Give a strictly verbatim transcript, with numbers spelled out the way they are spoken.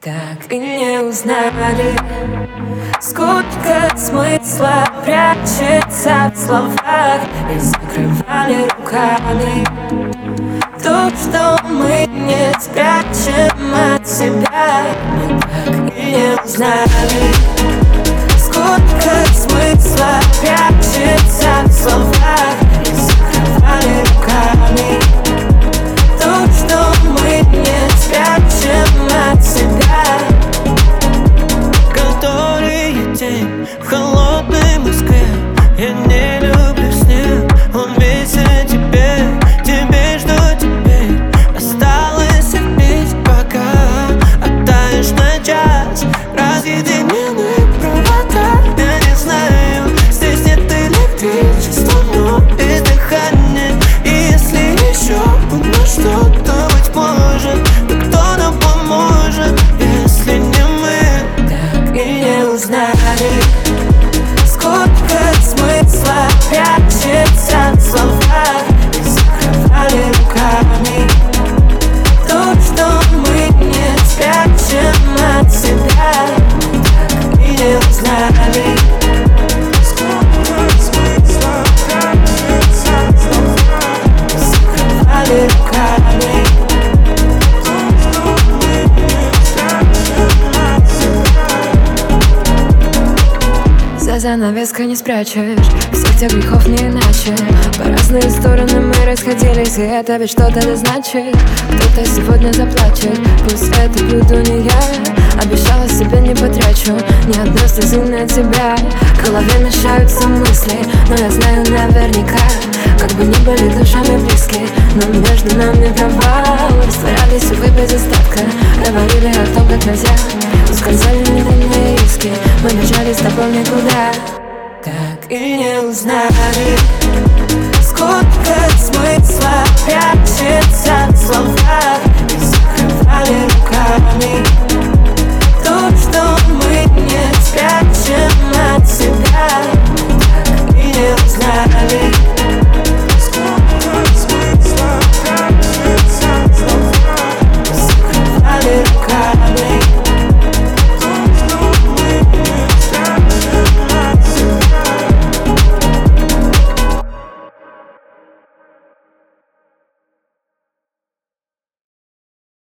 Так и не узнали, сколько смысла прячется в словах, и закрывали руками то, что мы не спрячем от себя. Мы так и не узнали, сколько смысла прячется в словах, и закрывали руками то, что мы не спрячем от себя. Который день в холодной Москве, я не люблю снег, он весь о тебе, тебе что теперь осталось пить, пока оттаешь на час разъединенные провода. Я не знаю, здесь нет электричества, но и дыхание. И если еще одно что-то, быть может, то кто нам поможет, если не мы? Так и не узнали, сколько смысла прячется в словах, и закрывали руками то, что мы не спрячем от себя. Так и не узнали, сколько смысла прячется в словах, и закрывали руками то, что мы не спрячем от себя. За занавеской не спрячешь всех тех грехов, не иначе. По разные стороны мы расходились, и это ведь что-то да значит. Кто-то сегодня заплачет, пусть это буду не я. Обещала себе не потрачу ни одной слезы на тебя. В голове мешаются мысли, но я знаю наверняка, как бы ни были душами близки, но между нами провал. Растворялись увы без остатка, говорили о том, как нельзя. Ускользали невинные риски, мы бежали с тобой никуда. Так и не узнали, сколько смысла